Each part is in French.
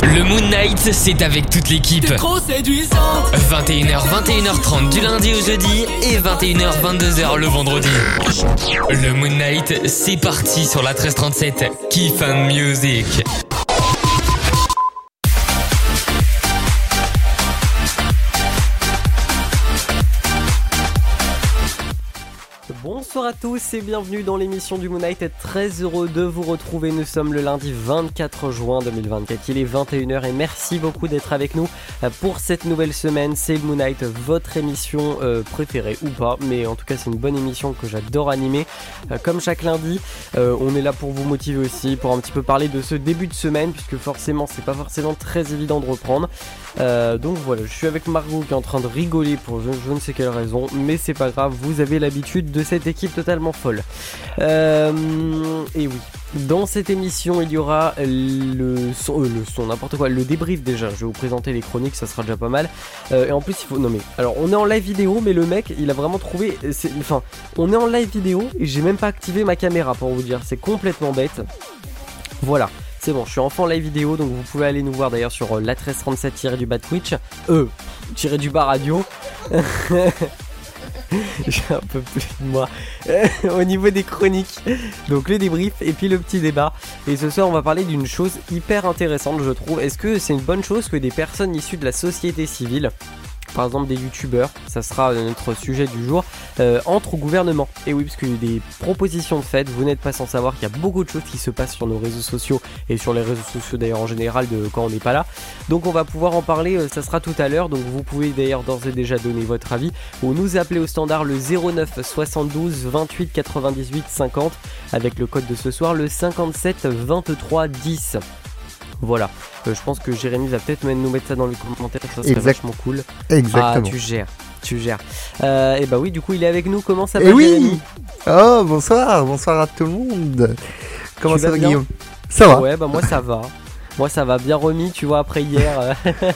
Le Moon Knight, c'est avec toute l'équipe. T'es trop séduisant. 21h, 21h30 du lundi au jeudi et 21h, 22h le vendredi. Le Moon Knight, c'est parti sur la 1337. Kiff and Music. Bonsoir à tous et bienvenue dans l'émission du Moon Knight. Très heureux de vous retrouver. Nous sommes le lundi 24 juin 2024. Il est 21h et merci beaucoup d'être avec nous pour cette nouvelle semaine. C'est le Moon Knight, votre émission préférée ou pas, mais en tout cas c'est une bonne émission que j'adore animer. Comme chaque lundi, on est là pour vous motiver aussi, pour un petit peu parler de ce début de semaine, puisque forcément c'est pas forcément très évident de reprendre. Donc voilà, je suis avec Margot qui est en train de rigoler pour je ne sais quelle raison, mais c'est pas grave, vous avez l'habitude de cette équipe totalement folle. Et oui, dans cette émission il y aura le son, n'importe quoi, le débrief déjà. Je vais vous présenter les chroniques, ça sera déjà pas mal. Et en plus il faut, non mais, alors on est en live vidéo, mais le mec il a vraiment trouvé, enfin on est en live vidéo et j'ai même pas activé ma caméra pour vous dire, c'est complètement bête. Voilà. C'est bon, je suis enfin en live vidéo, donc vous pouvez aller nous voir d'ailleurs sur la 1337-du-bas Twitch, tiré-du-bas radio. J'ai un peu plus de moi au niveau des chroniques. Donc le débrief et puis le petit débat. Et ce soir on va parler d'une chose hyper intéressante, je trouve. Est-ce que c'est une bonne chose que des personnes issues de la société civile, par exemple des youtubeurs, ça sera notre sujet du jour, entre au gouvernement? Et oui, parce qu'il y a des propositions de fait, vous n'êtes pas sans savoir qu'il y a beaucoup de choses qui se passent sur nos réseaux sociaux et sur les réseaux sociaux d'ailleurs en général quand on n'est pas là. Donc on va pouvoir en parler, ça sera tout à l'heure, donc vous pouvez d'ailleurs d'ores et déjà donner votre avis ou nous appeler au standard le 09 72 28 98 50 avec le code de ce soir le 57 23 10. Voilà, je pense que Jérémy va peut-être nous mettre ça dans les commentaires, ça serait vachement cool. Exactement. Ah, tu gères. Et bah oui, du coup il est avec nous, comment ça va Jérémy? Oh, bonsoir à tout le monde. Comment ça va Guillaume? Ça va. Ouais, bah moi ça va. Moi ça va, bien remis, tu vois, après hier.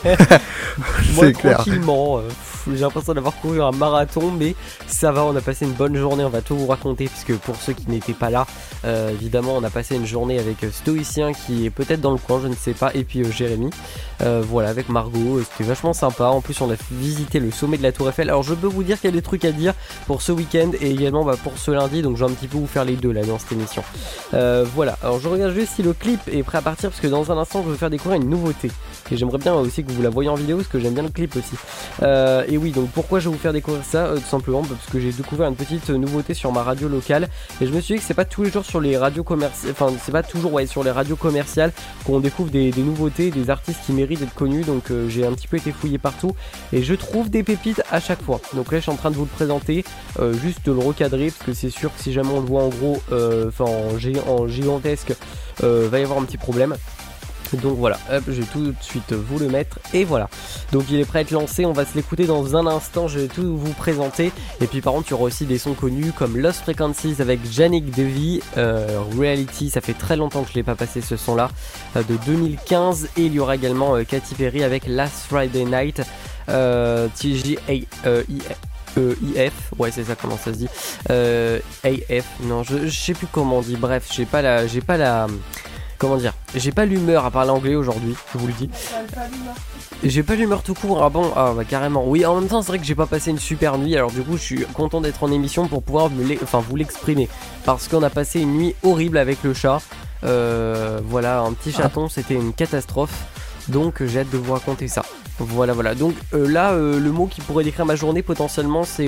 Moi c'est clair. Tranquillement, j'ai l'impression d'avoir couru un marathon, mais ça va, on a passé une bonne journée, on va tout vous raconter, puisque pour ceux qui n'étaient pas là, évidemment on a passé une journée avec Stoïcien qui est peut-être dans le coin, je ne sais pas, et puis Jérémy, voilà, avec Margot, c'était vachement sympa. En plus on a visité le sommet de la Tour Eiffel. Alors je peux vous dire qu'il y a des trucs à dire pour ce week-end et également pour ce lundi, donc je vais un petit peu vous faire les deux là dans cette émission. Voilà, alors je regarde juste si le clip est prêt à partir, parce que dans un instant je vais vous faire découvrir une nouveauté et j'aimerais bien aussi que vous la voyez en vidéo parce que j'aime bien le clip aussi. Et oui, donc pourquoi je vais vous faire découvrir ça, tout simplement parce que j'ai découvert une petite nouveauté sur ma radio locale et je me suis dit que c'est pas tous les jours sur les radios commerciales, enfin c'est pas toujours sur les radios commerciales qu'on découvre des nouveautés, des artistes qui méritent d'être connus. Donc j'ai un petit peu été fouillé partout et je trouve des pépites à chaque fois. Donc là je suis en train de vous le présenter, juste de le recadrer parce que c'est sûr que si jamais on le voit en gros, en gigantesque, va y avoir un petit problème. Donc voilà, hop, je vais tout de suite vous le mettre et voilà. Donc il est prêt à être lancé, on va se l'écouter dans un instant, je vais tout vous présenter. Et puis par contre il y aura aussi des sons connus comme Lost Frequencies avec Yannick Devy, Reality, ça fait très longtemps que je l'ai pas passé ce son là, de 2015. Et il y aura également Katy Perry avec Last Friday Night, TGAIF, ouais c'est ça, comment ça se dit, AF, non je sais plus comment on dit, bref j'ai pas la comment dire, j'ai pas l'humeur à parler anglais aujourd'hui, je vous le dis. J'ai pas l'humeur tout court, ah bon, ah bah carrément. Oui, en même temps c'est vrai que j'ai pas passé une super nuit, alors du coup je suis content d'être en émission pour pouvoir vous l'exprimer. Parce qu'on a passé une nuit horrible avec le chat, voilà, un petit chaton, c'était une catastrophe. Donc j'ai hâte de vous raconter ça. Voilà, donc là le mot qui pourrait décrire ma journée potentiellement c'est...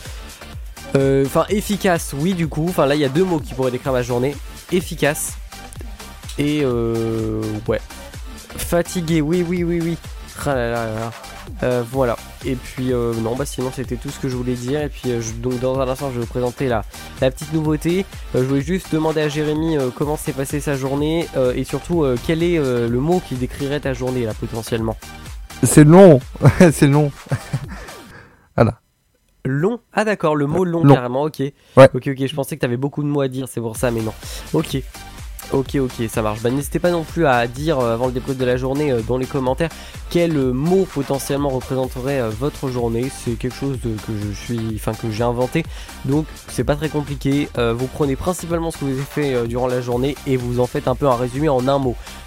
efficace, oui du coup, là il y a deux mots qui pourraient décrire ma journée. Efficace. Et ouais, fatigué, oui. Ah là là. Voilà. Et puis non, sinon c'était tout ce que je voulais dire. Et puis donc dans un instant je vais vous présenter la petite nouveauté. Je voulais juste demander à Jérémy comment s'est passée sa journée et surtout quel est le mot qui décrirait ta journée là potentiellement. C'est long. C'est long. Voilà. Long? Ah d'accord, le mot long. Carrément, ok. Ouais. Ok, je pensais que t'avais beaucoup de mots à dire, c'est pour ça, mais non. Ok, ça marche. N'hésitez pas non plus à dire avant le débrief de la journée dans les commentaires quel mot potentiellement représenterait votre journée. C'est quelque chose que j'ai inventé, donc c'est pas très compliqué. Vous prenez principalement ce que vous avez fait durant la journée et vous en faites un peu un résumé en un mot.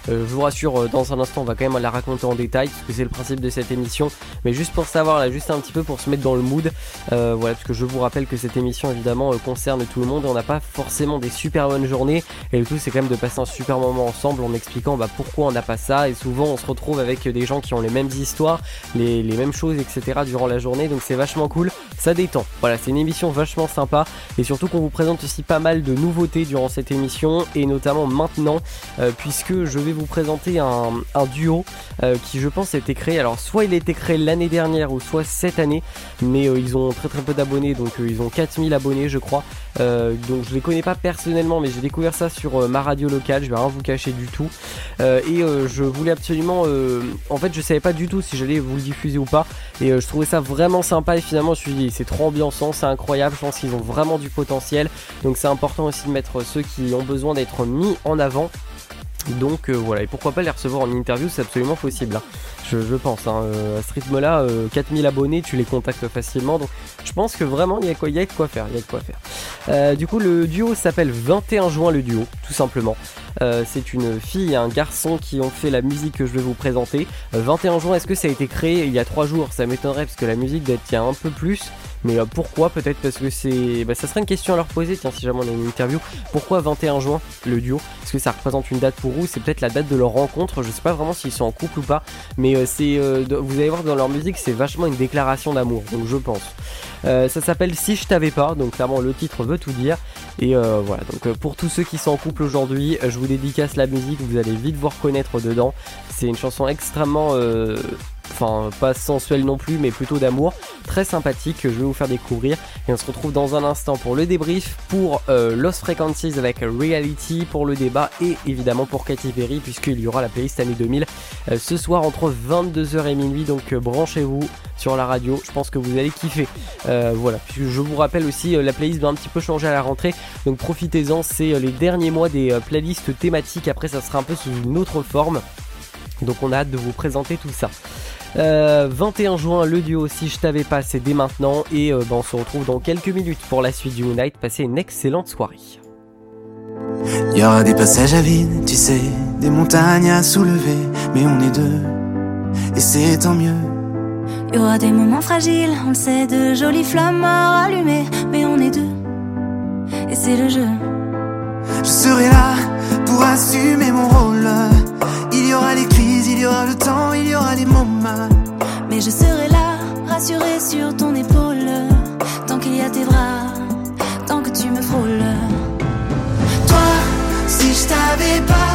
Je vous rassure, dans un instant on va quand même la raconter en détail parce que c'est le principe de cette émission, mais juste pour savoir là, juste un petit peu pour se mettre dans le mood, voilà, parce que je vous rappelle que cette émission évidemment concerne tout le monde et on n'a pas forcément des super bonnes journées, et le tout c'est quand même de passer un super moment ensemble en expliquant pourquoi on n'a pas ça, et souvent on se retrouve avec des gens qui ont les mêmes histoires, les mêmes choses, etc. durant la journée, donc c'est vachement cool, ça détend. Voilà, c'est une émission vachement sympa, et surtout qu'on vous présente aussi pas mal de nouveautés durant cette émission, et notamment maintenant, puisque je vais vous présenter un duo qui je pense a été créé, alors soit il a été créé l'année dernière ou soit cette année, mais ils ont très peu d'abonnés, donc ils ont 4000 abonnés je crois, donc je les connais pas personnellement, mais j'ai découvert ça sur ma radio locale, je vais rien vous cacher du tout, et je voulais absolument, en fait je savais pas du tout si j'allais vous le diffuser ou pas, et je trouvais ça vraiment sympa, et finalement je me suis dit c'est trop ambiançant, c'est incroyable, je pense qu'ils ont vraiment du potentiel, donc c'est important aussi de mettre ceux qui ont besoin d'être mis en avant. Donc voilà, et pourquoi pas les recevoir en interview, c'est absolument possible, hein. Je pense, hein, à ce rythme là, 4000 abonnés, tu les contactes facilement, donc je pense que vraiment il y a de quoi faire, du coup le duo s'appelle 21 juin le duo, tout simplement. C'est une fille et un garçon qui ont fait la musique que je vais vous présenter. 21 juin, est-ce que ça a été créé il y a 3 jours? Ça m'étonnerait parce que la musique date il y a un peu plus. Mais pourquoi? Peut-être parce que c'est... ça serait une question à leur poser, tiens, si jamais on a une interview. Pourquoi 21 juin, le duo? Est-ce que ça représente une date pour vous? C'est peut-être la date de leur rencontre, je sais pas vraiment s'ils sont en couple ou pas. Mais vous allez voir dans leur musique, c'est vachement une déclaration d'amour, donc je pense. Ça s'appelle Si je t'avais pas, donc clairement le titre veut tout dire. Et voilà, donc pour tous ceux qui sont en couple aujourd'hui, je vous dédicace la musique, vous allez vite vous reconnaître dedans. C'est une chanson extrêmement... pas sensuelle non plus, mais plutôt d'amour, très sympathique, que je vais vous faire découvrir, et on se retrouve dans un instant pour le débrief, pour Lost Frequencies avec Reality, pour le débat, et évidemment pour Katy Perry, puisqu'il y aura la playlist année 2000 ce soir entre 22h et minuit, donc branchez-vous sur la radio, je pense que vous allez kiffer. Voilà, puis je vous rappelle aussi, la playlist va un petit peu changer à la rentrée, donc profitez-en, c'est les derniers mois des playlists thématiques, après ça sera un peu sous une autre forme, donc on a hâte de vous présenter tout ça. 21 juin, le duo Si je t'avais pas, c'est dès maintenant, et on se retrouve dans quelques minutes pour la suite du Moonlight. Passez une excellente soirée. Il y aura des passages à vide, tu sais, des montagnes à soulever, mais on est deux, et c'est tant mieux. Il y aura des moments fragiles, on le sait, de jolies flammes à rallumer, mais on est deux, et c'est le jeu. Je serai là pour assumer mon rôle. Il y aura les crises, il y aura le temps, il y aura les moments. Mais je serai là, rassurée sur ton épaule, tant qu'il y a tes bras, tant que tu me frôles. Toi, si je t'avais pas,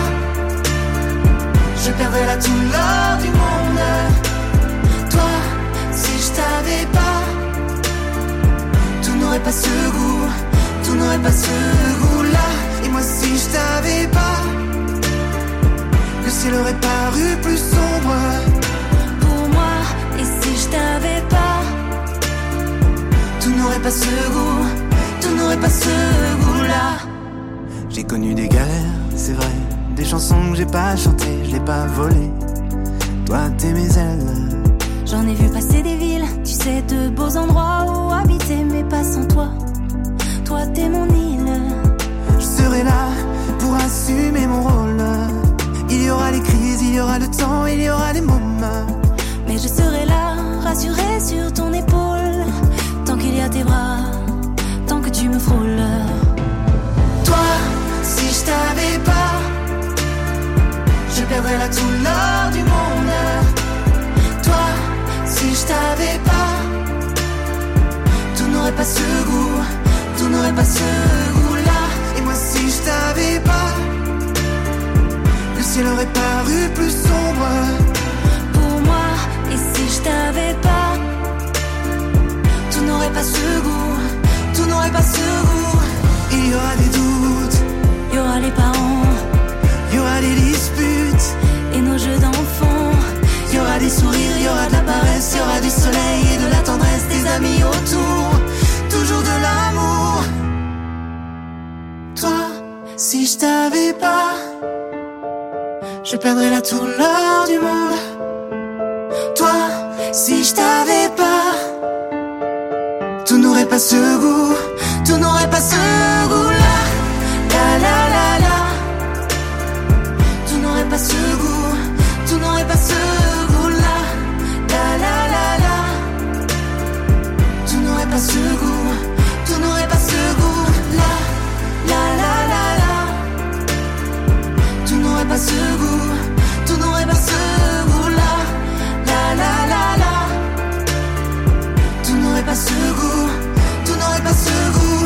je perdrais là tout l'or du monde. Toi, si je t'avais pas, tout n'aurait pas ce goût, tout n'aurait pas ce goût-là. Et moi si je t'avais pas, le ciel aurait paru plus sombre pour moi. Et si je t'avais pas, tout n'aurait pas ce goût, tout n'aurait pas ce goût-là. J'ai connu des galères, c'est vrai, des chansons que j'ai pas chantées, je l'ai pas volées. Toi t'es mes ailes. J'en ai vu passer des villes, tu sais, de beaux endroits où habiter, mais pas sans toi. Toi t'es mon île. Je serai là pour assumer mon rôle. Il y aura les crises, il y aura le temps, il y aura les moments. Mais je serai là, rassurée sur ton épaule, tant qu'il y a tes bras, tant que tu me frôles. Toi, si je t'avais pas, je perdrais là tout l'or du monde. Toi, si je t'avais pas, tout n'aurait pas ce goût, tout n'aurait pas ce goût-là. Et moi si je t'avais pas, le ciel aurait paru plus sombre pour moi. Et si je t'avais pas, tout n'aurait pas ce goût, tout n'aurait pas ce goût. Il y aura des doutes, il y aura les parents, il y aura des disputes et nos jeux d'enfants. Il y aura des sourires, il y aura de la paresse, il y aura du soleil et de la tendresse, des amis autour, toujours de l'amour. Toi, si je t'avais pas, je perdrais là tout l'or du monde. Toi, si je t'avais pas, tout n'aurait pas ce goût, tout n'aurait pas ce goût-là. La la la la, tout n'aurait pas ce pas ce goût, tout n'aurait pas ce goût là, la la la la. Tout n'aurait pas ce goût, tout n'aurait pas ce goût.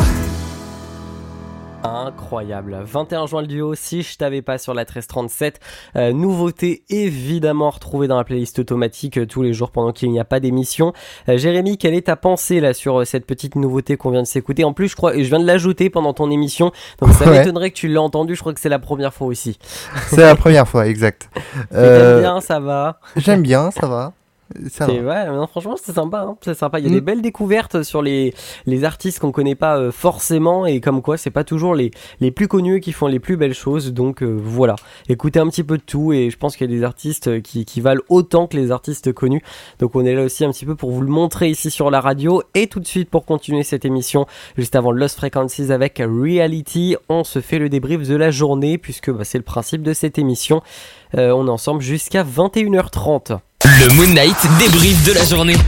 Incroyable. 21 juin le duo, si je t'avais pas sur la 1337. Nouveauté évidemment retrouvée dans la playlist automatique tous les jours pendant qu'il n'y a pas d'émission. Jérémy, quelle est ta pensée là sur cette petite nouveauté qu'on vient de s'écouter? En plus, je crois, et je viens de l'ajouter pendant ton émission, donc ça m'étonnerait que tu l'aies entendu. Je crois que c'est la première fois aussi. C'est la première fois, exact. J'aime bien, ça va. J'aime bien, ça va. Ouais, non, franchement c'est sympa, hein. C'est sympa. Il y a des belles découvertes sur les artistes qu'on connaît pas forcément, et comme quoi c'est pas toujours les plus connus qui font les plus belles choses. Donc voilà, écoutez un petit peu de tout, et je pense qu'il y a des artistes qui valent autant que les artistes connus. Donc on est là aussi un petit peu pour vous le montrer ici sur la radio. Et tout de suite, pour continuer cette émission, juste avant Lost Frequencies avec Reality, on se fait le débrief de la journée, puisque c'est le principe de cette émission. On est ensemble jusqu'à 21h30. Le Moon Knight débrief de la journée.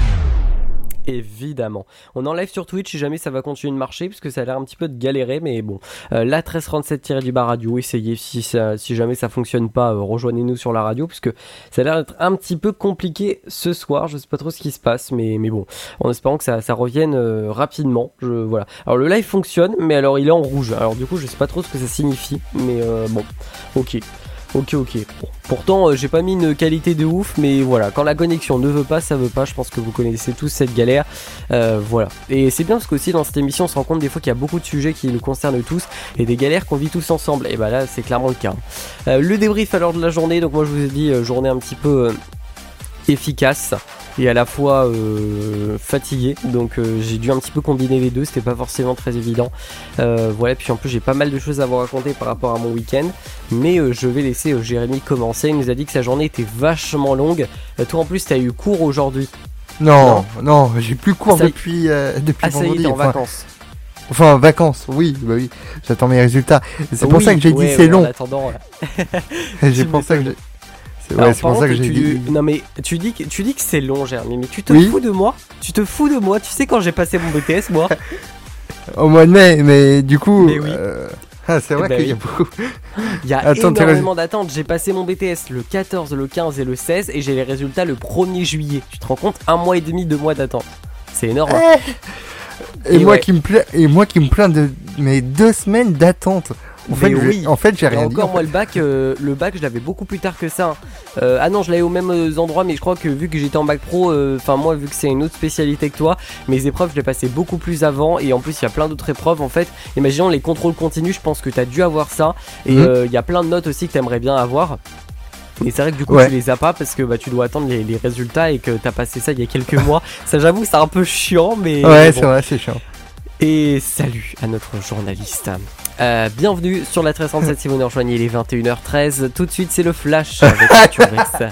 Évidemment. On est en live sur Twitch si jamais ça va continuer de marcher, parce que ça a l'air un petit peu de galérer, mais bon. La 1337-du-bas radio, essayez, si jamais ça fonctionne pas, rejoignez-nous sur la radio, parce que ça a l'air d'être un petit peu compliqué ce soir. Je sais pas trop ce qui se passe, mais bon, en espérant que ça revienne rapidement. Voilà. Alors le live fonctionne, mais alors il est en rouge. Alors du coup je sais pas trop ce que ça signifie, mais bon, ok. Bon. Pourtant j'ai pas mis une qualité de ouf, mais voilà, quand la connexion ne veut pas, ça veut pas. Je pense que vous connaissez tous cette galère. Voilà. Et c'est bien parce qu'aussi dans cette émission on se rend compte des fois qu'il y a beaucoup de sujets qui nous concernent tous, et des galères qu'on vit tous ensemble. Et bah là c'est clairement le cas. Le débrief alors de la journée, donc moi je vous ai dit journée un petit peu efficace et à la fois fatigué, donc j'ai dû un petit peu combiner les deux, c'était pas forcément très évident. Voilà, puis en plus j'ai pas mal de choses à vous raconter par rapport à mon week-end, mais je vais laisser Jérémy commencer. Il nous a dit que sa journée était vachement longue. Toi en plus t'as eu cours aujourd'hui? Non, j'ai plus cours depuis vendredi. Ça y est, t'es en vacances. Enfin, vacances, oui, j'attends mes résultats. C'est pour ça que j'ai dit c'est long. En attendant, j'ai pensé que c'est pour ça que j'ai dit. Non mais tu dis que c'est long, Jérémy, mais tu te fous de moi. Tu te fous de moi. Tu sais quand j'ai passé mon BTS, moi. Au mois de mai, mais du coup. Mais oui. C'est vrai qu'il y a beaucoup. Il y a énormément d'attentes. J'ai passé mon BTS le 14, le 15 et le 16, et j'ai les résultats le 1er juillet. Tu te rends compte? 1 mois et demi, 2 mois d'attente. C'est énorme. Et moi qui me plains de mes 2 semaines d'attente. En fait, j'ai rien dit. Encore moi, le bac, je l'avais beaucoup plus tard que ça. Ah non, je l'avais au même endroit, mais je crois que vu que j'étais en bac pro, moi, vu que c'est une autre spécialité que toi, mes épreuves, je les passais beaucoup plus avant. Et en plus, il y a plein d'autres épreuves. En fait, imaginons les contrôles continus, je pense que tu as dû avoir ça. Et il y a plein de notes aussi que tu aimerais bien avoir. Et c'est vrai que du coup tu les as pas parce que tu dois attendre les résultats et que t'as passé ça il y a quelques mois. Ça, j'avoue, c'est un peu chiant, mais ouais, bon. C'est vrai, c'est chiant. Et salut à notre journaliste. Bienvenue sur la 1337 si vous nous rejoignez, il est 21h13. Tout de suite c'est le flash avec Arthur Vex.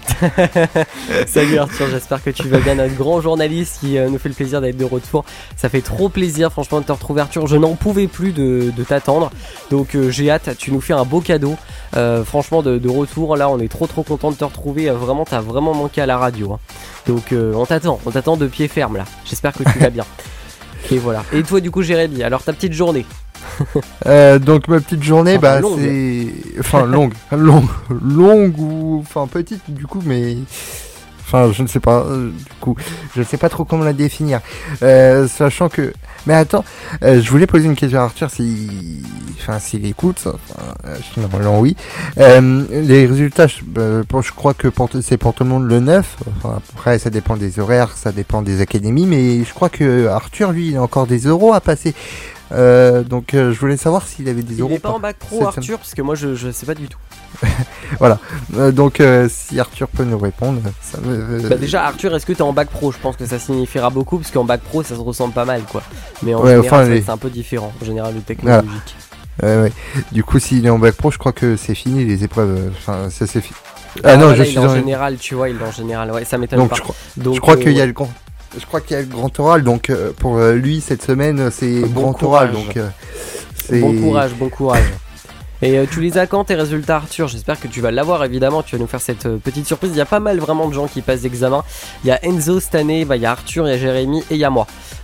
Salut Arthur, j'espère que tu vas bien, notre grand journaliste qui nous fait le plaisir d'être de retour. Ça fait trop plaisir franchement de te retrouver Arthur, je n'en pouvais plus de t'attendre. Donc j'ai hâte, tu nous fais un beau cadeau. Franchement de retour là, on est trop content de te retrouver. Vraiment, t'as vraiment manqué à la radio, hein. Donc on t'attend de pied ferme là. J'espère que tu vas bien. Et voilà. Et toi du coup Jérémy, alors ta petite journée? Donc ma petite journée, longue. C'est... Enfin longue ou... Enfin petite du coup, mais... Enfin je ne sais pas, du coup, je ne sais pas trop comment la définir. Sachant que... Mais attends, je voulais poser une question à Arthur s'il écoute, normalement oui. Les résultats, je crois que c'est pour tout le monde le 9. Enfin, après ça dépend des horaires, ça dépend des académies, mais je crois que Arthur lui il a encore des euros à passer. Donc je voulais savoir s'il avait des euros. Il n'est pas en bac pro Arthur, parce que moi je sais pas du tout. Voilà, donc si Arthur peut nous répondre ça déjà Arthur, est-ce que t'es en bac pro? Je pense que ça signifiera beaucoup, parce qu'en bac pro ça se ressemble pas mal quoi. Mais en général c'est un peu différent, en général le technologique. Ouais. Du coup s'il est en bac pro, je crois que c'est fini les épreuves. Enfin ça c'est fini. Il est en général, tu vois, ouais, ça m'étonne donc, pas. Je crois qu'il y a le grand... Je crois qu'il y a le grand oral, donc pour lui cette semaine c'est bon grand oral, donc c'est... Bon courage. Et tu les as quand tes résultats Arthur? J'espère que tu vas l'avoir évidemment, tu vas nous faire cette petite surprise. Il y a pas mal vraiment de gens qui passent d'examen. Il y a Enzo cette année, il y a Arthur, il y a Jérémy et il y a moi.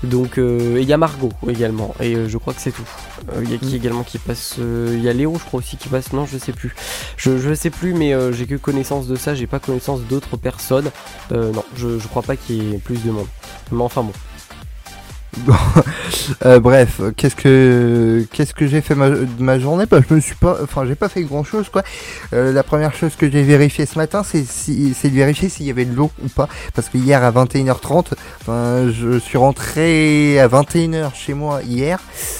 Donc et il y a Margot également, et je crois que c'est tout. Il y a qui également qui passe, il y a Léo je crois aussi qui passe, non je sais plus. Je sais plus, mais j'ai que connaissance de ça, j'ai pas connaissance d'autres personnes. Non, je crois pas qu'il y ait plus de monde. Mais enfin bon. Bon, bref, qu'est-ce que j'ai fait de ma journée? Bah, j'ai pas fait grand chose quoi. La première chose que j'ai vérifié ce matin, c'est de vérifier s'il y avait de l'eau ou pas, parce que hier à 21h30, je suis rentré à 21h chez moi hier.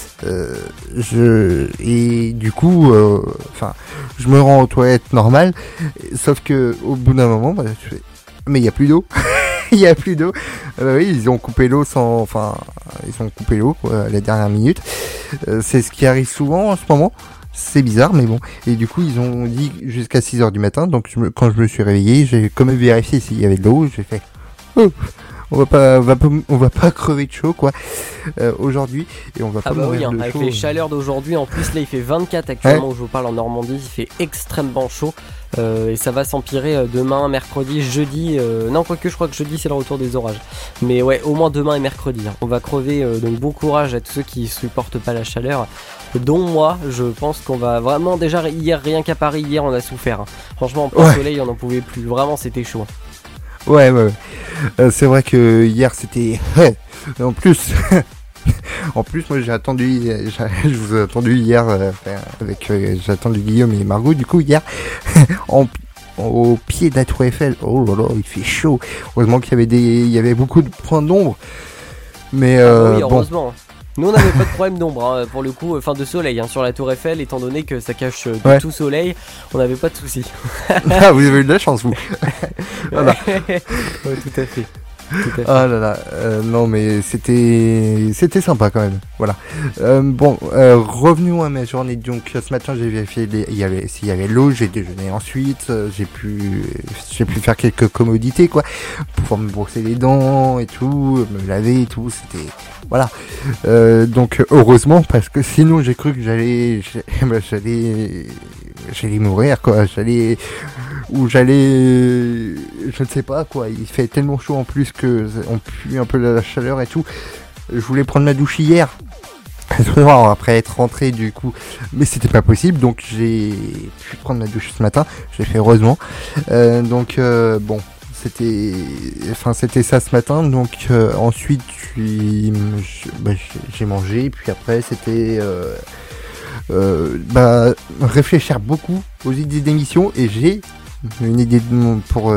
Et du coup, je me rends aux toilettes normales, sauf que au bout d'un moment, je fais, mais il y a plus d'eau. Il y a plus d'eau. Oui, ils ont coupé l'eau quoi, à la dernière minute. C'est ce qui arrive souvent en ce moment. C'est bizarre, mais bon. Et du coup, ils ont dit jusqu'à 6h du matin. Donc, quand je me suis réveillé, j'ai quand même vérifié s'il y avait de l'eau. J'ai fait, on va pas crever de chaud, quoi, aujourd'hui. Et on va pas mourir de avec chaud. les chaleurs d'aujourd'hui, en plus, là, il fait 24 actuellement où je vous parle en Normandie. Il fait extrêmement chaud. Et ça va s'empirer demain, mercredi, jeudi. Non, quoique je crois que jeudi c'est le retour des orages. Mais ouais, au moins demain et mercredi. On va crever, donc bon courage à tous ceux qui supportent pas la chaleur. Dont moi, je pense qu'on va vraiment. Déjà, hier, rien qu'à Paris, hier on a souffert. Franchement, en plein soleil, on n'en pouvait plus. Vraiment, c'était chaud. Ouais. C'est vrai que hier c'était. En plus. En plus, moi je vous ai attendu hier j'ai attendu Guillaume et Margot du coup hier au pied de la Tour Eiffel. Oh là là, il fait chaud. Heureusement il y avait beaucoup de points d'ombre. Mais oui, heureusement. Bon. Nous on n'avait pas de problème d'ombre pour le coup, de soleil sur la Tour Eiffel, étant donné que ça cache tout soleil, on n'avait pas de soucis. Ah, vous avez eu de la chance vous. Voilà. Ouais, tout à fait. Ah là là, non mais c'était sympa quand même. Voilà. Revenons à ma journée. Donc ce matin j'ai vérifié s'il y avait l'eau. J'ai déjeuné ensuite. J'ai pu faire quelques commodités quoi, pouvoir me brosser les dents et tout, me laver et tout. C'était voilà. Donc heureusement parce que sinon j'ai cru que j'allais mourir quoi. J'allais, je ne sais pas quoi. Il fait tellement chaud en plus que on pue un peu la chaleur et tout. Je voulais prendre ma douche hier après être rentré du coup, mais c'était pas possible, donc j'ai pu prendre ma douche ce matin. J'ai fait heureusement. Bon, c'était ça ce matin. Donc ensuite j'ai mangé, puis après c'était réfléchir beaucoup aux idées d'émission, et j'ai une idée pour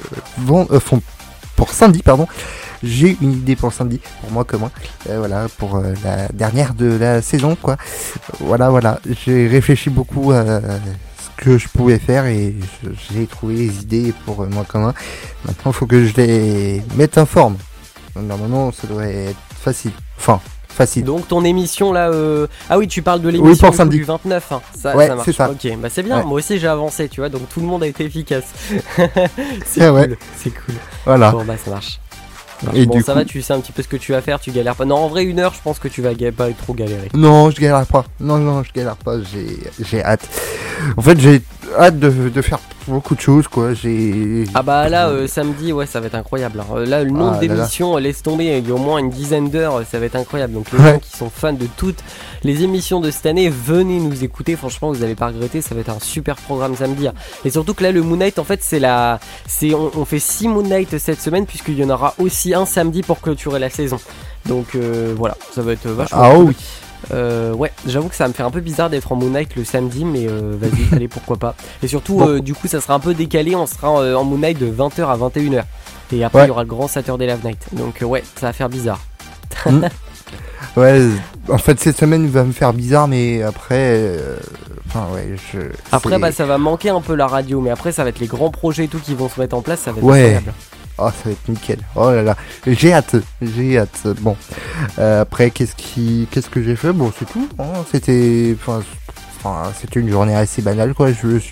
samedi, pardon. J'ai une idée pour samedi, pour moi comme moi. Voilà, pour la dernière de la saison, quoi. Voilà. J'ai réfléchi beaucoup à ce que je pouvais faire et j'ai trouvé les idées pour moi commun. Maintenant, il faut que je les mette en forme. Normalement, ça devrait être facile. Facile. Donc ton émission là, ah oui, tu parles de l'émission du 29, ça marche. C'est ça. Ok, bah c'est bien. Ouais. Moi aussi j'ai avancé, tu vois, donc tout le monde a été efficace. C'est cool. Ouais. C'est cool. Voilà. Bon bah ça marche. Et bon, du ça coup... va, tu sais un petit peu ce que tu vas faire, tu galères pas. Non, en vrai, 1 heure, je pense que tu vas pas trop galérer. Non, je galère pas. Non, je galère pas. J'ai hâte. En fait, j'ai hâte de faire beaucoup de choses, quoi. Ah bah là, samedi, ouais, ça va être incroyable. Là, le nombre d'émissions, laisse tomber. Il y a au moins une dizaine d'heures, ça va être incroyable. Donc les gens qui sont fans de toutes les émissions de cette année, venez nous écouter. Franchement, vous allez pas regretter. Ça va être un super programme samedi. Et surtout que là, le Moon Knight, en fait, on fait 6 Moon Knight cette semaine, puisqu'il y en aura aussi un samedi pour clôturer la saison. Donc voilà, ça va être vachement cool. Oui. Ouais, j'avoue que ça va me faire un peu bizarre d'être en Moon Knight le samedi, mais vas-y, allez, pourquoi pas. Et surtout, du coup, ça sera un peu décalé, on sera en Moon Knight de 20h à 21h. Et après, il y aura le grand Saturday Live Night. Donc ouais, ça va faire bizarre. Ouais, en fait, cette semaine va me faire bizarre, mais après... Après, ça va manquer un peu la radio, mais après, ça va être les grands projets et tout qui vont se mettre en place, ça va être incroyable. Oh, ça va être nickel. Oh là là, j'ai hâte. Bon, après, qu'est-ce que j'ai fait? Bon, c'est tout. C'était une journée assez banale, quoi.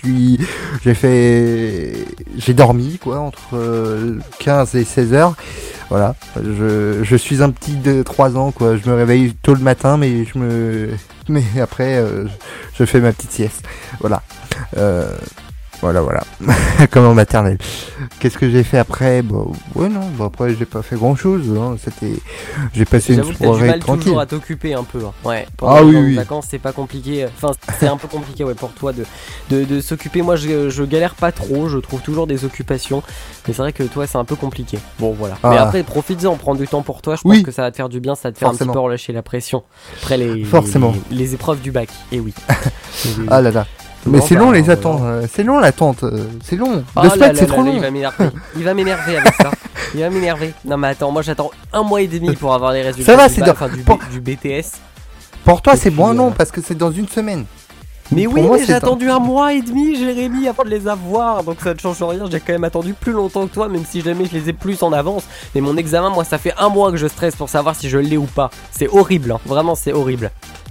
J'ai dormi, quoi, entre 15 et 16 heures. Voilà. Je suis un petit de 3 ans, quoi. Je me réveille tôt le matin, mais après, je fais ma petite sieste. Voilà. Voilà. Comme en maternelle. Qu'est-ce que j'ai fait après? Après j'ai pas fait grand chose. Hein. J'ai passé J'avoue une que t'as du soirée mal tranquille. toujours à t'occuper un peu. Hein. Ouais. Pendant les vacances, c'est pas compliqué. Enfin, c'est un peu compliqué pour toi de s'occuper. Moi, je galère pas trop. Je trouve toujours des occupations. Mais c'est vrai que toi, c'est un peu compliqué. Bon, voilà. Mais après, profites-en, prends du temps pour toi. Je pense que ça va te faire du bien. Ça va te faire un petit peu relâcher la pression après les épreuves du bac. Et oui. Ah là là. Mais c'est long les attentes, c'est long l'attente, c'est long. 2 semaines c'est trop long. Il va m'énerver avec ça. Il va m'énerver. Non mais attends, moi j'attends 1 mois et demi pour avoir les résultats du BTS. Pour toi c'est moins long parce que c'est dans 1 semaine. Mais oui, mais j'ai attendu 1 mois et demi, Jérémy, avant de les avoir. Donc ça ne change rien, j'ai quand même attendu plus longtemps que toi, même si jamais je les ai plus en avance. Mais mon examen, moi ça fait 1 mois que je stresse pour savoir si je l'ai ou pas. C'est horrible, hein. Vraiment c'est horrible.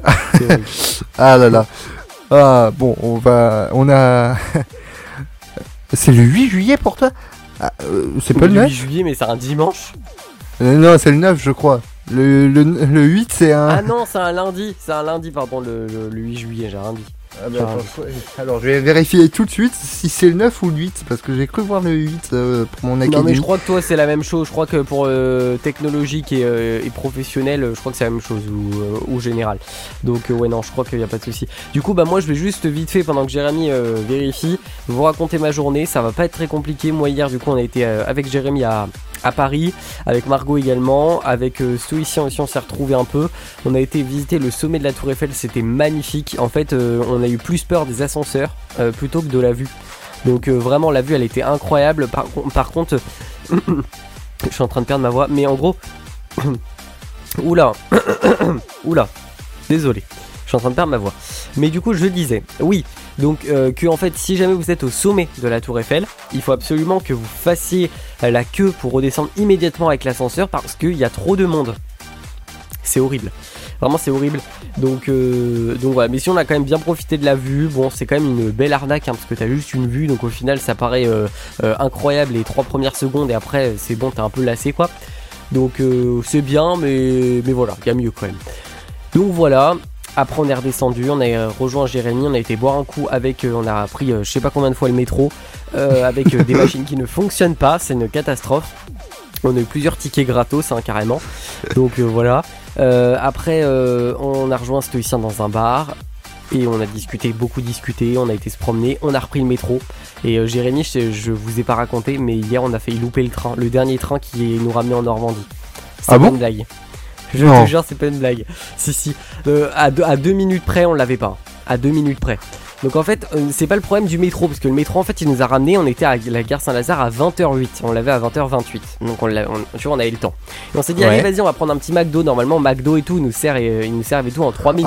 Ah là là. Ah bon, on a... C'est le 8 juillet pour toi? C'est pas le 9? Le 8 juillet, mais c'est un dimanche. Non, c'est le 9 je crois. Le 8 c'est un... Ah non, c'est un lundi, pardon, le 8 juillet, j'ai rien dit. Alors je vais vérifier tout de suite si c'est le 9 ou le 8 parce que j'ai cru voir le 8 pour mon académie. Non mais je crois que toi c'est la même chose, je crois que pour technologique et professionnel, je crois que c'est la même chose ou général. Donc ouais non, je crois qu'il n'y a pas de souci. Du coup moi je vais juste vite fait pendant que Jérémy vérifie, vous raconter ma journée, ça va pas être très compliqué. Moi hier du coup on a été avec Jérémy à Paris, avec Margot également, avec Stoïcien aussi on s'est retrouvé un peu. On a été visiter le sommet de la Tour Eiffel, c'était magnifique. En fait on a eu plus peur des ascenseurs plutôt que de la vue. Donc vraiment la vue elle était incroyable. Par contre je suis en train de perdre ma voix, mais en gros oula désolé, je suis en train de perdre ma voix. Mais du coup je disais, oui, donc que en fait si jamais vous êtes au sommet de la Tour Eiffel, il faut absolument que vous fassiez la queue pour redescendre immédiatement avec l'ascenseur parce qu'il y a trop de monde. C'est horrible. Vraiment c'est horrible. Donc voilà, mais si on a quand même bien profité de la vue, bon c'est quand même une belle arnaque hein, parce que t'as juste une vue, donc au final ça paraît incroyable les 3 premières secondes et après c'est bon, t'es un peu lassé quoi. Donc c'est bien mais voilà, il y a mieux quand même. Donc voilà. Après on est redescendu, on a rejoint Jérémy, on a été boire un coup avec, on a pris je sais pas combien de fois le métro, avec des machines qui ne fonctionnent pas, c'est une catastrophe. On a eu plusieurs tickets gratos hein, carrément. Donc voilà. Après on a rejoint Stoïcien dans un bar et on a beaucoup discuté, on a été se promener, on a repris le métro. Et Jérémy, je vous ai pas raconté, mais hier on a failli louper le dernier train qui nous ramenait en Normandie. C'est pas une blague. Je te jure, c'est pas une blague. Si. À 2 minutes près, on l'avait pas. À 2 minutes près. Donc en fait, c'est pas le problème du métro, parce que le métro en fait il nous a ramené, on était à la gare Saint-Lazare à 20h08, on l'avait à 20h28, donc tu vois on avait le temps. Et on s'est dit allez vas-y on va prendre un petit McDo, normalement McDo et tout, il nous servent et tout en 3 minutes.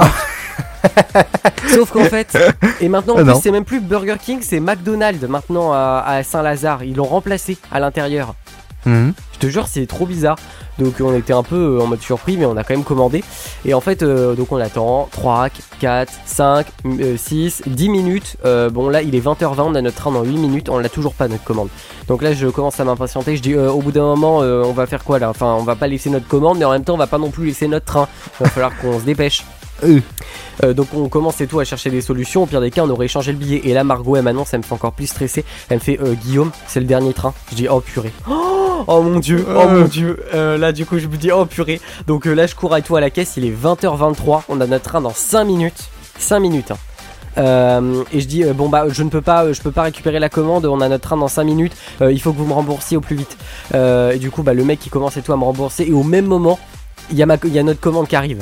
Sauf qu'en fait, et maintenant en plus c'est même plus Burger King, c'est McDonald's maintenant à Saint-Lazare, ils l'ont remplacé à l'intérieur. Je te jure c'est trop bizarre. Donc on était un peu en mode surpris mais on a quand même commandé. Et en fait donc on attend 3, 4, 5, 6, 10 minutes. Bon là il est 20h20, on a notre train dans 8 minutes, on l'a toujours pas notre commande. Donc là je commence à m'impatienter, je dis au bout d'un moment on va faire quoi là? Enfin on va pas laisser notre commande mais en même temps on va pas non plus laisser notre train. Il va falloir qu'on se dépêche. Donc on commence et tout à chercher des solutions. Au pire des cas on aurait échangé le billet. Et là Margot elle m'annonce, elle me fait encore plus stresser. Elle me fait Guillaume c'est le dernier train. Je dis oh purée. Oh mon dieu, là du coup je me dis oh purée. Donc là je cours et tout à la caisse, il est 20h23. On a notre train dans 5 minutes. 5 minutes hein. Et je dis bon bah je peux pas récupérer la commande, on a notre train dans 5 minutes, il faut que vous me remboursiez au plus vite. Et du coup bah le mec il commence et tout à me rembourser. Et au même moment il y a notre commande qui arrive.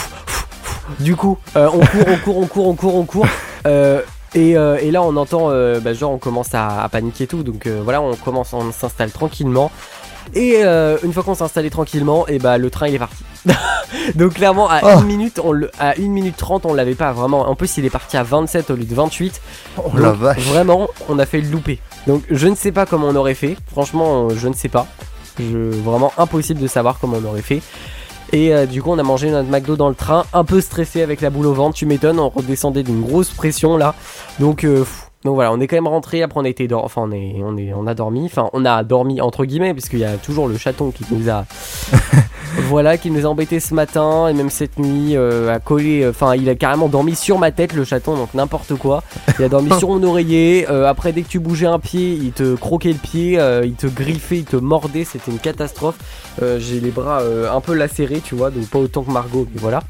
Du coup on court. Et là on entend genre on commence à paniquer tout. Donc voilà on s'installe tranquillement. Et une fois qu'on s'est installé tranquillement, et le train il est parti. Donc clairement à 1 minute à 1 minute 30 on l'avait pas vraiment. En plus il est parti à 27 au lieu de 28. Donc, la vache. Vraiment on a fait le louper. Donc je ne sais pas comment on aurait fait. Franchement je ne sais pas. Vraiment impossible de savoir comment on aurait fait. Et du coup on a mangé notre McDo dans le train, un peu stressé avec la boule au ventre, tu m'étonnes, on redescendait d'une grosse pression là. Donc voilà, on est quand même rentré, après on a été on a dormi, enfin on a dormi entre guillemets parce qu'il y a toujours le chaton qui nous a Voilà, qui nous a embêté ce matin et même cette nuit à coller. Enfin, il a carrément dormi sur ma tête, le chaton, donc n'importe quoi. Il a dormi sur mon oreiller. Après, dès que tu bougeais un pied, il te croquait le pied, il te griffait, il te mordait. C'était une catastrophe. J'ai les bras un peu lacérés, tu vois, donc pas autant que Margot, mais voilà.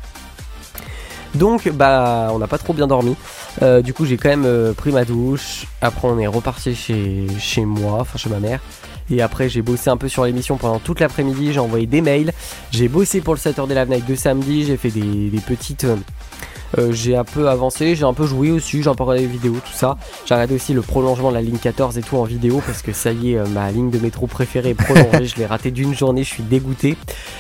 Donc, bah, on n'a pas trop bien dormi. Du coup, j'ai quand même pris ma douche. Après, on est reparti chez moi, enfin chez ma mère. Et après j'ai bossé un peu sur l'émission pendant toute l'après-midi, j'ai envoyé des mails, j'ai bossé pour le Saturday Live Night de samedi, j'ai fait des petites... j'ai un peu avancé, j'ai un peu joué aussi, j'ai un peu regardé les vidéos, tout ça. J'ai regardé aussi le prolongement de la ligne 14 et tout en vidéo parce que ça y est, ma ligne de métro préférée est prolongée, je l'ai raté d'une journée, je suis dégoûté.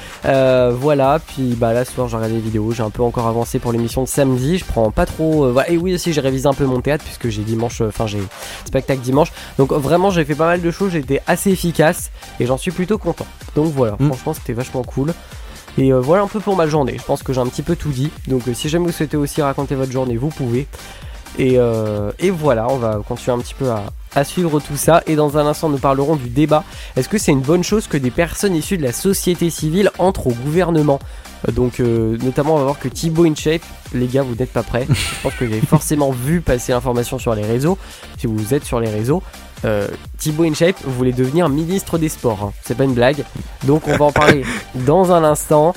Voilà, puis bah là ce soir j'ai regardé les vidéos, j'ai un peu encore avancé pour l'émission de samedi, je prends pas trop... voilà. Et oui aussi j'ai révisé un peu mon théâtre puisque j'ai j'ai spectacle dimanche, donc vraiment j'ai fait pas mal de choses, j'ai été assez efficace et j'en suis plutôt content. Donc voilà, franchement c'était vachement cool. Et voilà un peu pour ma journée, je pense que j'ai un petit peu tout dit, donc si jamais vous souhaitez aussi raconter votre journée vous pouvez. Et voilà, on va continuer un petit peu à suivre tout ça. Et dans un instant, nous parlerons du débat. Est-ce que c'est une bonne chose que des personnes issues de la société civile entrent au gouvernement ? Donc notamment on va voir que Thibaut InShape, les gars vous n'êtes pas prêts. Je pense que vous avez forcément vu passer l'information sur les réseaux. Si vous êtes sur les réseaux, Thibaut InShape voulait devenir ministre des Sports, hein. C'est pas une blague. Donc on va en parler dans un instant.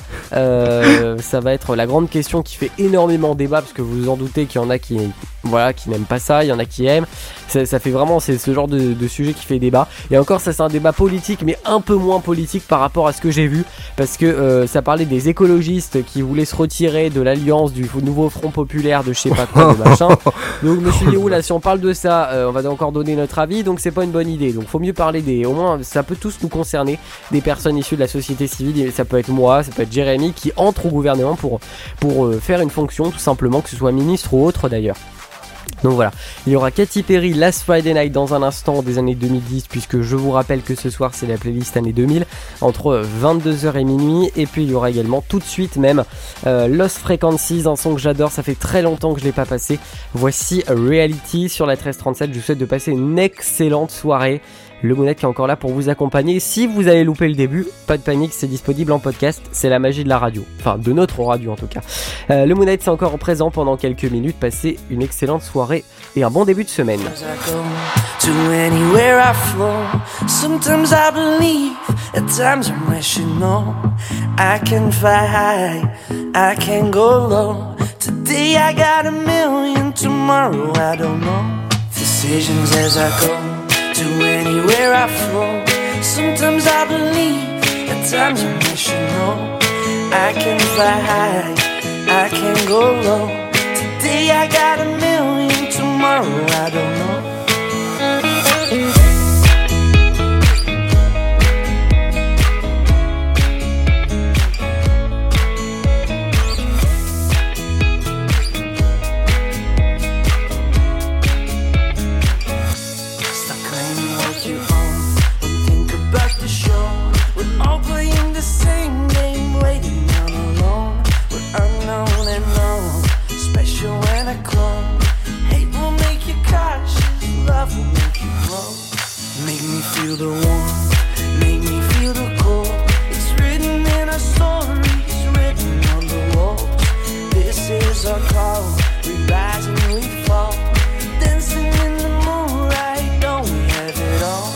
Ça va être la grande question qui fait énormément débat parce que vous vous en doutez qu'il y en a qui n'aiment pas ça, il y en a qui aiment. Ça fait vraiment, c'est ce genre de sujet qui fait débat. Et encore ça c'est un débat politique mais un peu moins politique par rapport à ce que j'ai vu parce que ça parlait des écologistes qui voulaient se retirer de l'alliance du nouveau Front Populaire de je sais pas quoi de machin. Donc je me suis dit oula, si on parle de ça on va encore donner notre avis, donc c'est pas une bonne idée. Donc faut mieux parler au moins ça peut tous nous concerner, des personnes issues de la société civile. Et ça peut être moi, ça peut être Jérémy qui entre au gouvernement pour faire une fonction tout simplement, que ce soit ministre ou autre d'ailleurs. Donc voilà, il y aura Katy Perry Last Friday Night dans un instant des années 2010, puisque je vous rappelle que ce soir c'est la playlist années 2000 entre 22h et minuit. Et puis il y aura également tout de suite même Lost Frequencies, un son que j'adore, ça fait très longtemps que je l'ai pas passé. Voici Reality sur la 1337, je vous souhaite de passer une excellente soirée. Le Moonette qui est encore là pour vous accompagner. Si vous avez loupé le début, pas de panique, c'est disponible en podcast. C'est la magie de la radio, enfin de notre radio en tout cas. Le Moonette c'est encore présent pendant quelques minutes. Passez une excellente soirée et un bon début de semaine. To anywhere I flow, sometimes I believe, at times I'm rational. I can fly high, I can go low. Today I got a million, tomorrow I don't know. Decisions as I go, to anywhere I flow. Sometimes I believe, at times I'm rational. I can fly high, I can go low. Today I got a million, tomorrow I don't know. Feel the warmth, make me feel the cold. It's written in our stories, written on the walls. This is our call, we rise and we fall. Dancing in the moonlight, don't we have it all?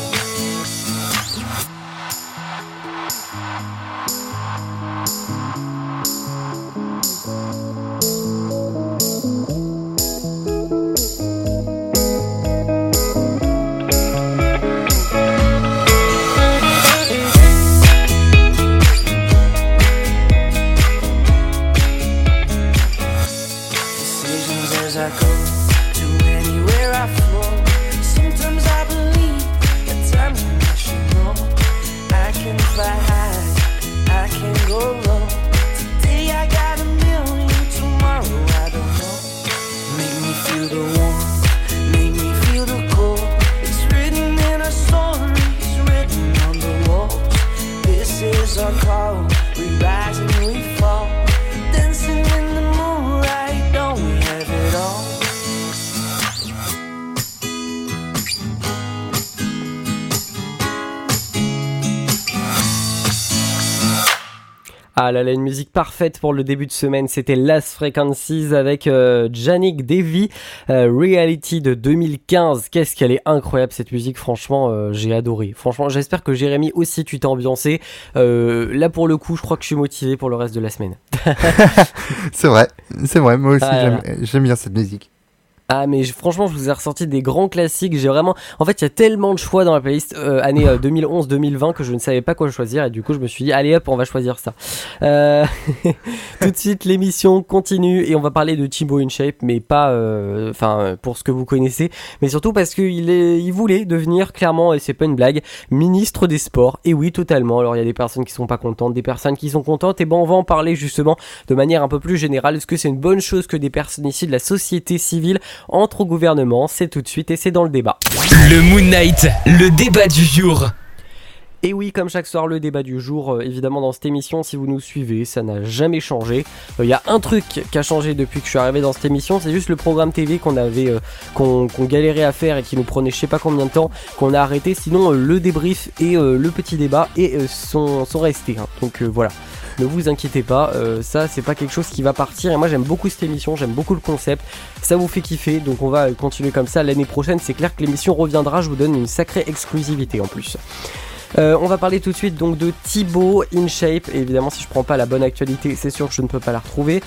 Ah là là, une musique parfaite pour le début de semaine, c'était Last Frequencies avec Yannick Davy, Reality de 2015. Qu'est-ce qu'elle est incroyable cette musique, franchement, j'ai adoré. Franchement, j'espère que Jérémy aussi tu t'es ambiancé. Là pour le coup, je crois que je suis motivé pour le reste de la semaine. C'est vrai, moi aussi j'aime bien cette musique. Ah mais franchement je vous ai ressorti des grands classiques, j'ai vraiment... En fait il y a tellement de choix dans la playlist année 2011-2020 que je ne savais pas quoi choisir et du coup je me suis dit allez hop on va choisir ça. Tout de suite l'émission continue et on va parler de Thibaut InShape mais pas pour ce que vous connaissez mais surtout parce qu'il voulait devenir clairement, et c'est pas une blague, ministre des sports. Et oui totalement, alors il y a des personnes qui sont pas contentes, des personnes qui sont contentes et on va en parler justement de manière un peu plus générale. Est-ce que c'est une bonne chose que des personnes issues de la société civile entre au gouvernement? C'est tout de suite et c'est dans le débat. Le Moon Knight, le débat du jour. Et oui, comme chaque soir, le débat du jour, évidemment dans cette émission, si vous nous suivez, ça n'a jamais changé. Il y a un truc qui a changé depuis que je suis arrivé dans cette émission, c'est juste le programme TV qu'on avait, qu'on galérait à faire et qui nous prenait je sais pas combien de temps, qu'on a arrêté. Sinon, le débrief et le petit débat sont restés. Hein. Donc voilà. Ne vous inquiétez pas, ça c'est pas quelque chose qui va partir et moi j'aime beaucoup cette émission, j'aime beaucoup le concept, ça vous fait kiffer donc on va continuer comme ça. L'année prochaine c'est clair que l'émission reviendra, je vous donne une sacrée exclusivité en plus. On va parler tout de suite donc de Thibaut InShape et évidemment si je prends pas la bonne actualité c'est sûr que je ne peux pas la retrouver.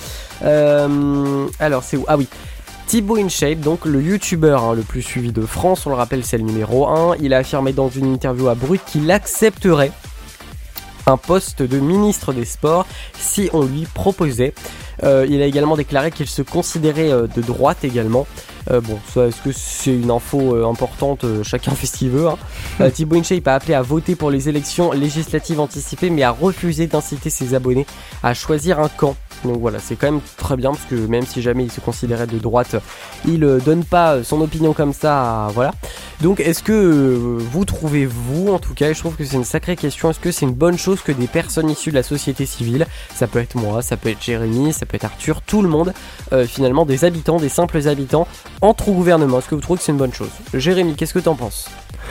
Alors c'est où? Ah oui, Thibaut InShape, donc le youtubeur le plus suivi de France, on le rappelle c'est le numéro 1, il a affirmé dans une interview à Brut qu'il accepterait un poste de ministre des Sports si on lui proposait. Il a également déclaré qu'il se considérait de droite également. Bon, ça, est-ce que c'est une info importante? Chacun fait ce qu'il veut. Hein. Thibaut InShape a appelé à voter pour les élections législatives anticipées, mais a refusé d'inciter ses abonnés à choisir un camp. Donc voilà, c'est quand même très bien parce que même si jamais il se considérait de droite, il donne pas son opinion comme ça. Voilà. Donc est-ce que vous trouvez, vous en tout cas, et je trouve que c'est une sacrée question, est-ce que c'est une bonne chose que des personnes issues de la société civile, ça peut être moi, ça peut être Jérémy, ça peut être Arthur, tout le monde, finalement des habitants, des simples habitants, entrent au gouvernement? Est-ce que vous trouvez que c'est une bonne chose? Jérémy, qu'est-ce que t'en penses?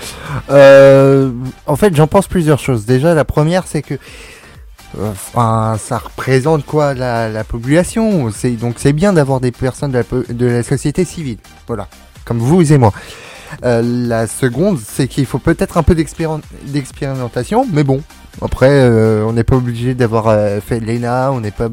En fait j'en pense plusieurs choses. Déjà la première c'est que ça représente quoi la population, donc c'est bien d'avoir des personnes de la société civile, voilà, comme vous et moi. La seconde, c'est qu'il faut peut-être un peu d'expérimentation, mais bon, après, on n'est pas obligé d'avoir fait l'ENA, on n'est pas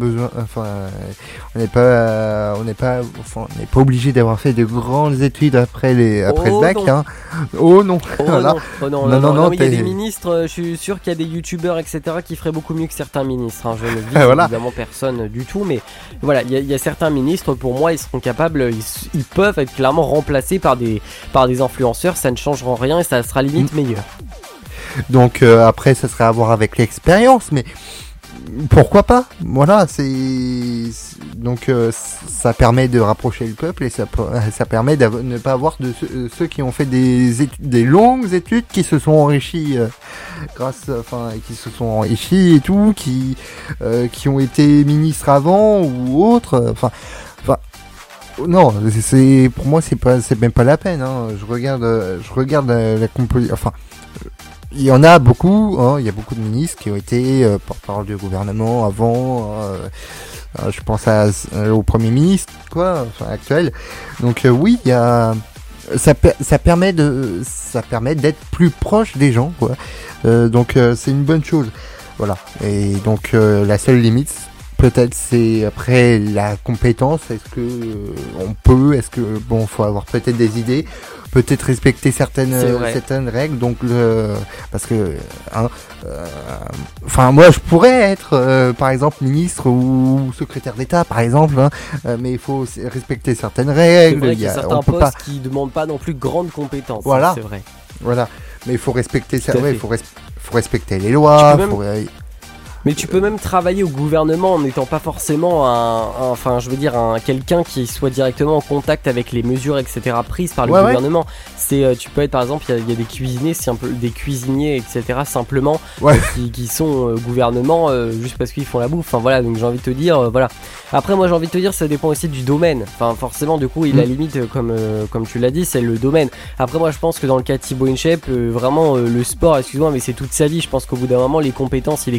obligé d'avoir fait de grandes études après le bac. Hein. Oh non, voilà. Non, il y a des ministres, je suis sûr qu'il y a des youtubeurs, etc., qui feraient beaucoup mieux que certains ministres. Hein. Je ne vise évidemment personne du tout, mais voilà, il y a certains ministres, pour moi, ils seront capables, ils peuvent être clairement remplacés par des influenceurs, ça ne changera rien et ça sera limite meilleur. Donc après ça serait à voir avec l'expérience, mais pourquoi pas, voilà, donc ça permet de rapprocher le peuple et ça permet de ne pas avoir de ceux qui ont fait des longues études, qui se sont enrichis qui se sont enrichis et tout, qui ont été ministres avant ou autres, non, pour moi c'est même pas la peine. Hein. Je regarde la composition. Enfin, il y en a beaucoup. Hein. Il y a beaucoup de ministres qui ont été porte-parole du gouvernement avant. Je pense au Premier ministre, actuel. Donc oui, il y a. Ça permet d'être plus proche des gens, quoi. Donc c'est une bonne chose. Voilà. Et donc la seule limite, peut-être c'est après la compétence. Est-ce que faut avoir peut-être des idées, peut-être respecter certaines règles. Donc parce que moi je pourrais être par exemple ministre ou secrétaire d'État par exemple, mais il faut respecter certaines règles. C'est vrai qu'il y a certains postes qui demandent pas non plus grande compétence. Voilà. Hein, c'est vrai. Voilà. Mais il faut respecter ça. Il faut respecter les lois. Mais tu peux même travailler au gouvernement en n'étant pas forcément quelqu'un qui soit directement en contact avec les mesures, etc. prises par le gouvernement. Tu peux être, par exemple, il y a des cuisiniers, etc. simplement, qui sont au gouvernement juste parce qu'ils font la bouffe. Enfin voilà, donc j'ai envie de te dire, voilà. Après, moi j'ai envie de te dire, ça dépend aussi du domaine. Enfin forcément, du coup, la limite, comme tu l'as dit, c'est le domaine. Après, moi je pense que dans le cas de Thibaut InShape, vraiment le sport, excuse-moi, mais c'est toute sa vie. Je pense qu'au bout d'un moment, les compétences, il les connaît.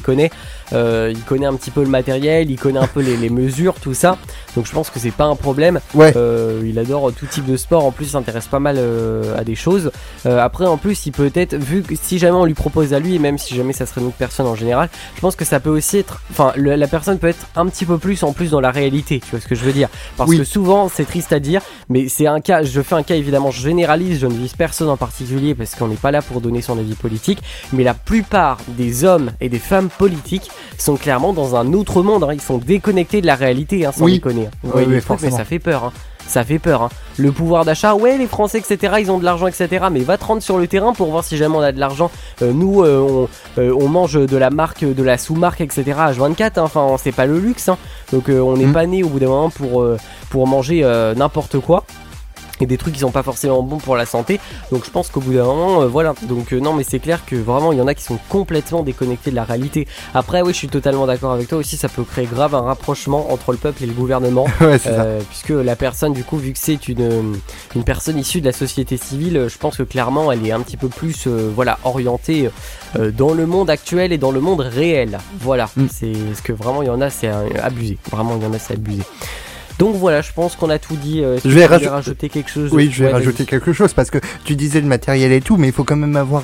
il connaît un petit peu le matériel, il connaît un peu les mesures, tout ça. Donc je pense que c'est pas un problème. Ouais. Il adore tout type de sport. En plus, il s'intéresse pas mal à des choses. Après, en plus, il peut être, vu que si jamais on lui propose à lui, et même si jamais ça serait une autre personne en général, je pense que ça peut aussi être, enfin, la personne peut être un petit peu plus en plus dans la réalité. Tu vois ce que je veux dire? Parce Oui. que souvent, c'est triste à dire, mais c'est un cas. Je fais un cas évidemment, je généralise, je ne vise personne en particulier parce qu'on n'est pas là pour donner son avis politique. Mais la plupart des hommes et des femmes politiques sont clairement dans un autre monde. Ils sont déconnectés de la réalité, sans Oui. déconner. Vous Oui, voyez oui, les trucs, mais forcément. ça fait peur. Ça fait peur. Le pouvoir d'achat, ouais, les Français, etc., ils ont de l'argent, etc. Mais va te rendre sur le terrain pour voir si jamais on a de l'argent. Nous, on mange de la marque, de la sous-marque, etc. H24. Enfin, c'est pas le luxe. Donc, on n'est pas né au bout d'un moment pour manger n'importe quoi. Et des trucs qui sont pas forcément bons pour la santé. Donc je pense qu'au bout d'un moment, voilà. Donc non, mais c'est clair que vraiment il y en a qui sont complètement déconnectés de la réalité. Après, oui, je suis totalement d'accord avec toi aussi. Ça peut créer grave un rapprochement entre le peuple et le gouvernement. Ouais, c'est ça. Puisque la personne, du coup, vu que c'est une personne issue de la société civile, je pense que clairement elle est un petit peu plus voilà, orientée dans le monde actuel et dans le monde réel. Voilà. C'est ce que vraiment il y en a, c'est abusé. Vraiment, il y en a, c'est abusé. Donc voilà, je pense qu'on a tout dit. Je vais rajouter quelque chose. Oui, je vais Ouais, rajouter vas-y. quelque chose parce que tu disais le matériel et tout, mais il faut quand même avoir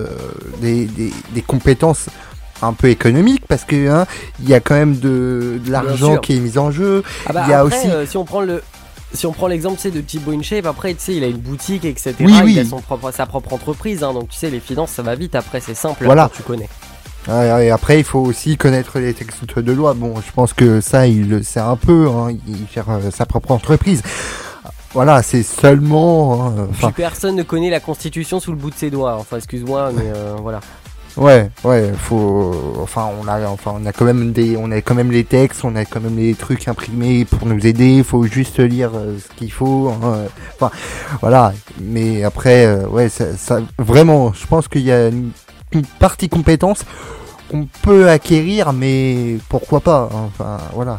des compétences un peu économiques parce que il y a quand même de l'argent sûr. qui est mis en jeu. Ah bah Il y a après, aussi si on prend l'exemple, tu sais, de Thibaut InShape, après, tu sais, il a une boutique, etc. Oui, il oui. a sa propre entreprise, donc tu sais, les finances, ça va vite. Après, c'est simple. Voilà. Quand tu connais. Et après, il faut aussi connaître les textes de loi. Bon, je pense que ça, il le sait un peu. Il gère sa propre entreprise. Voilà, c'est seulement. Puis personne ne connaît la Constitution sous le bout de ses doigts. Enfin, excuse-moi, mais voilà. Ouais, faut. On a quand même les textes, on a quand même les trucs imprimés pour nous aider. Il faut juste lire ce qu'il faut. Enfin, voilà. Mais après, ouais, ça, vraiment, je pense qu'il y a une partie compétence qu'on peut acquérir, mais pourquoi pas. Enfin, voilà.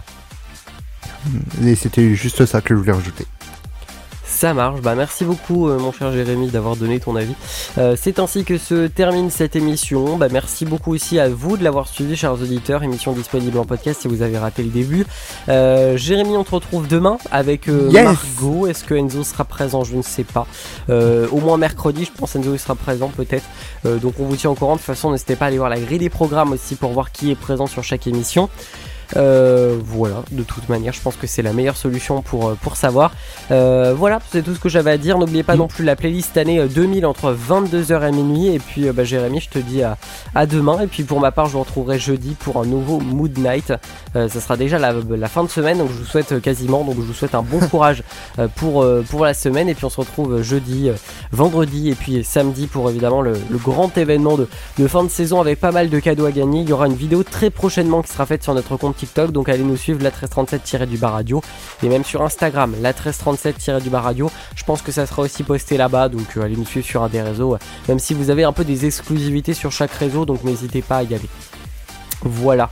Et c'était juste ça que je voulais rajouter. Ça marche, bah merci beaucoup mon cher Jérémy d'avoir donné ton avis. C'est ainsi que se termine cette émission. Bah merci beaucoup aussi à vous de l'avoir suivi, chers auditeurs. Émission disponible en podcast si vous avez raté le début. Jérémy, on te retrouve demain avec Yes. Margot. Est-ce que Enzo sera présent? Je ne sais pas. Au moins mercredi, je pense Enzo il sera présent peut-être. Donc on vous tient au courant. De toute façon, n'hésitez pas à aller voir la grille des programmes aussi pour voir qui est présent sur chaque émission. Voilà, de toute manière, je pense que c'est la meilleure solution pour savoir. Voilà, c'est tout ce que j'avais à dire. N'oubliez pas non plus la playlist année 2000 entre 22h et minuit. Et puis, Jérémy, je te dis à demain. Et puis, pour ma part, je vous retrouverai jeudi pour un nouveau Mood Night. Ça sera déjà la fin de semaine, donc je vous souhaite quasiment. Donc, je vous souhaite un bon courage pour la semaine. Et puis, on se retrouve jeudi, vendredi et puis samedi pour évidemment le grand événement de fin de saison avec pas mal de cadeaux à gagner. Il y aura une vidéo très prochainement qui sera faite sur notre compte TikTok, donc allez nous suivre, la 1337-du-bas radio, et même sur Instagram, la 1337-du-bas radio. Je pense que ça sera aussi posté là-bas, donc allez nous suivre sur un des réseaux, même si vous avez un peu des exclusivités sur chaque réseau, donc n'hésitez pas à y aller. Voilà.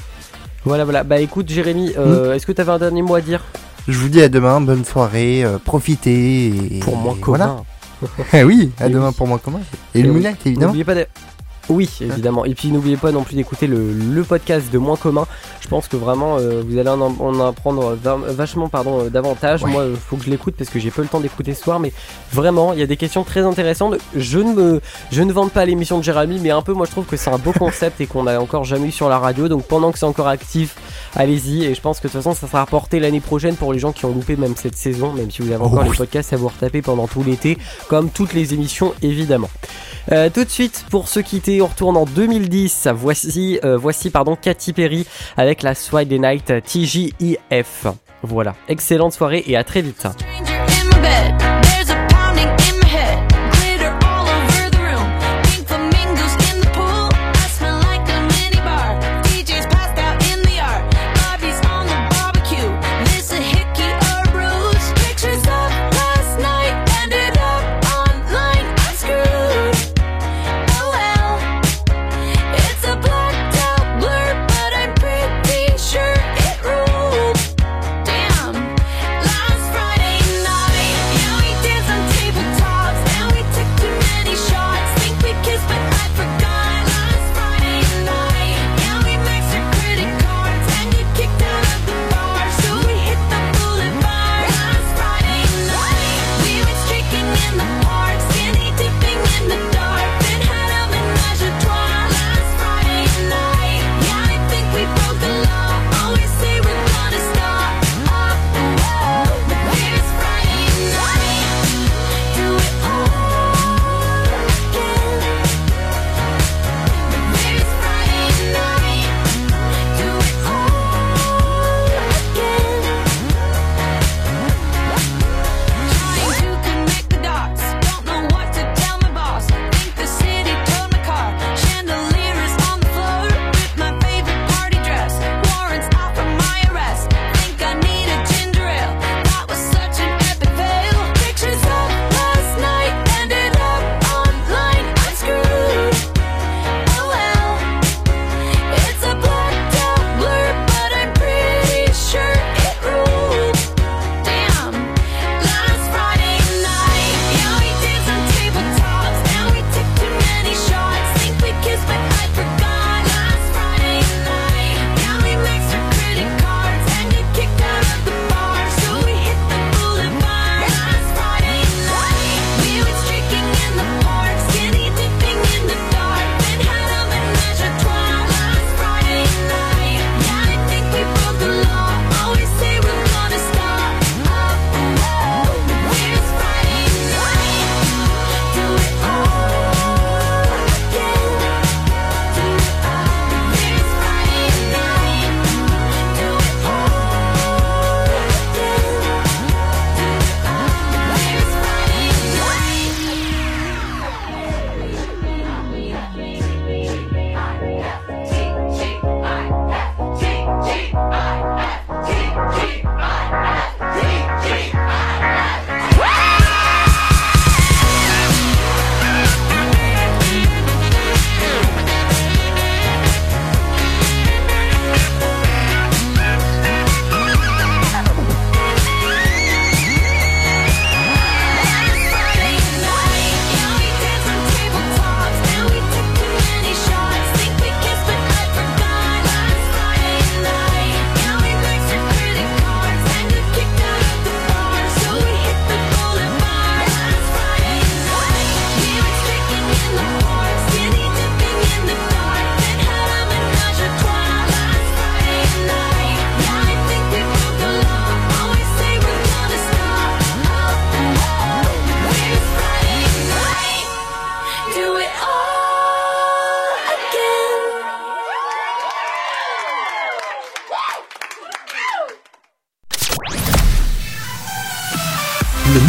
Bah écoute Jérémy, est-ce que tu avais un dernier mot à dire? Je vous dis à demain, bonne soirée, profitez. Et Pour moi commun. Voilà. Oui, à Et demain oui. pour moi commun. Et le Moonlight, évidemment. N'oubliez pas Oui, évidemment. Et puis n'oubliez pas non plus d'écouter le podcast de Moins Commun. Je pense que vraiment vous allez en apprendre vachement davantage. Ouais. Moi, faut que je l'écoute parce que j'ai pas le temps d'écouter ce soir. Mais vraiment, il y a des questions très intéressantes. Je ne vante pas l'émission de Jérémy, mais un peu, moi je trouve que c'est un beau concept et qu'on a encore jamais eu sur la radio. Donc pendant que c'est encore actif, allez-y. Et je pense que de toute façon, ça sera reporté l'année prochaine pour les gens qui ont loupé même cette saison. Même si vous avez encore les podcasts à vous retaper pendant tout l'été, comme toutes les émissions évidemment. Tout de suite, pour se quitter, on retourne en 2010. Voici Katy Perry avec la Friday Night TGIF. Voilà, excellente soirée et à très vite. Stranger in my bed, there's a pounding in my head. Glitter all over the room, pink flamingos in the pool. I smell like a minibar. DJ's passed out in the yard. Bobby's on the barbecue. This a hickey or ruse? Pictures of last night ended up online. I'm screwed. Oh well, it's a blacked out blur, but I'm pretty sure it ruled. Damn. Last Friday night, yeah, we danced on tabletops. Now we took too many shots. Think we kissed, but I forgot. Last Friday night, yeah, we mixed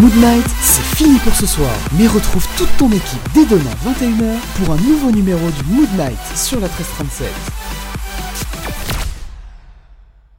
Mood Night, c'est fini pour ce soir. Mais retrouve toute ton équipe dès demain 21h pour un nouveau numéro du Mood Night sur la 1337.